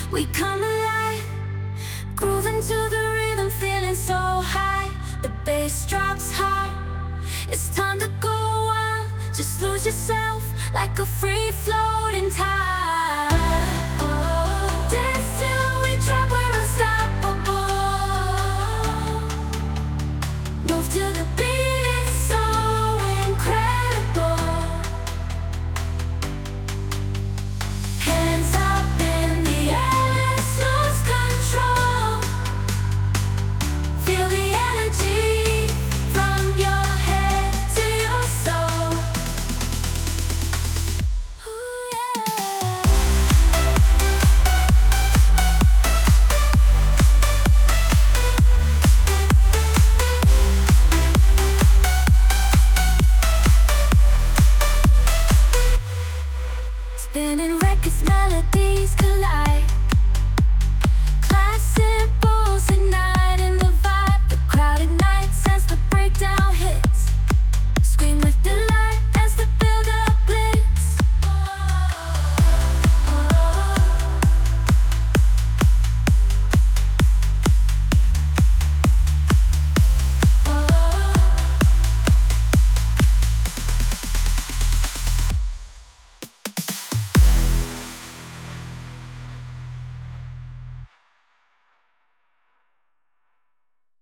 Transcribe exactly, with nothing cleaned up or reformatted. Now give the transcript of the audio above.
we come alive, grooving to the rhythm, feeling so high. The bass drops hard, it's time to go wild. Just lose yourself like a free floating tide. Oh, dance till we drop, we're unstoppable. Move to the beat, it's so incredible. Hands up in the air, let's lose control. Feel the energy from your head to your soul. Ooh, yeah. Spinning records, melodies collide. Class cymbals ignite in the vibe. The crowd ignites as the breakdown hits.